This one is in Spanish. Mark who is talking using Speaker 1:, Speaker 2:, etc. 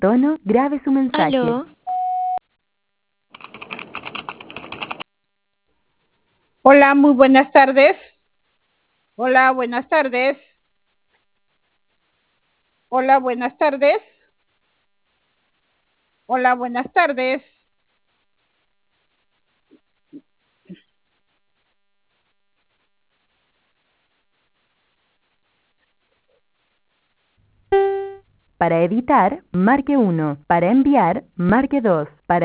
Speaker 1: tono, grabe su mensaje.
Speaker 2: Aló,
Speaker 3: Hola, muy buenas tardes. Hola, buenas tardes. Hola, buenas tardes. Hola, buenas tardes.
Speaker 1: Para editar, marque 1. Para enviar, marque 2. Para